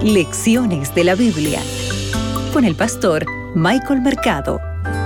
Lecciones de la Biblia con el pastor Michael Mercado.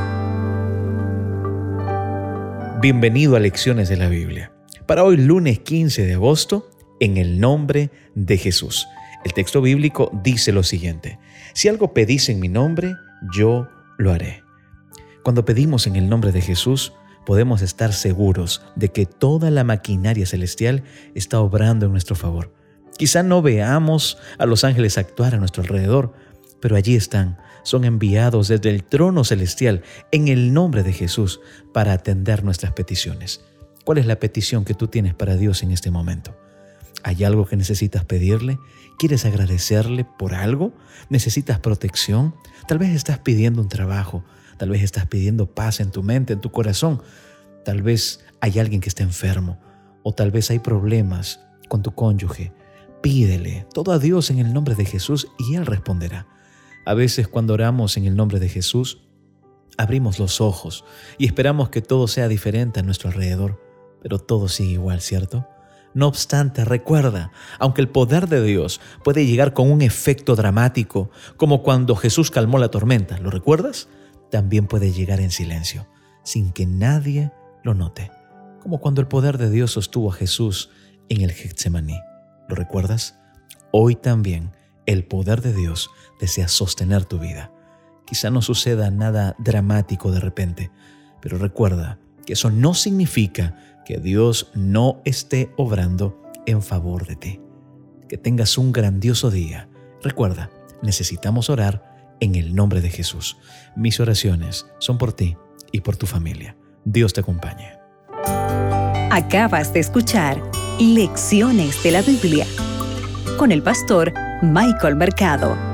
Bienvenido a Lecciones de la Biblia. Para hoy, lunes 15 de agosto, en el nombre de Jesús. El texto bíblico dice lo siguiente: si algo pedís en mi nombre, yo lo haré. Cuando pedimos en el nombre de Jesús, podemos estar seguros de que toda la maquinaria celestial está obrando en nuestro favor. Quizá no veamos a los ángeles actuar a nuestro alrededor, pero allí están. Son enviados desde el trono celestial en el nombre de Jesús para atender nuestras peticiones. ¿Cuál es la petición que tú tienes para Dios en este momento? ¿Hay algo que necesitas pedirle? ¿Quieres agradecerle por algo? ¿Necesitas protección? Tal vez estás pidiendo un trabajo. Tal vez estás pidiendo paz en tu mente, en tu corazón. Tal vez hay alguien que está enfermo. O tal vez hay problemas con tu cónyuge. Pídele todo a Dios en el nombre de Jesús y Él responderá. A veces cuando oramos en el nombre de Jesús, abrimos los ojos y esperamos que todo sea diferente a nuestro alrededor. Pero todo sigue igual, ¿cierto? No obstante, recuerda, aunque el poder de Dios puede llegar con un efecto dramático, como cuando Jesús calmó la tormenta, ¿lo recuerdas? También puede llegar en silencio, sin que nadie lo note, como cuando el poder de Dios sostuvo a Jesús en el Getsemaní. ¿Lo recuerdas? Hoy también el poder de Dios desea sostener tu vida. Quizá no suceda nada dramático de repente, pero recuerda que eso no significa que Dios no esté obrando en favor de ti. Que tengas un grandioso día. Recuerda, necesitamos orar en el nombre de Jesús. Mis oraciones son por ti y por tu familia. Dios te acompañe. Acabas de escuchar Lecciones de la Biblia con el pastor Michael Mercado.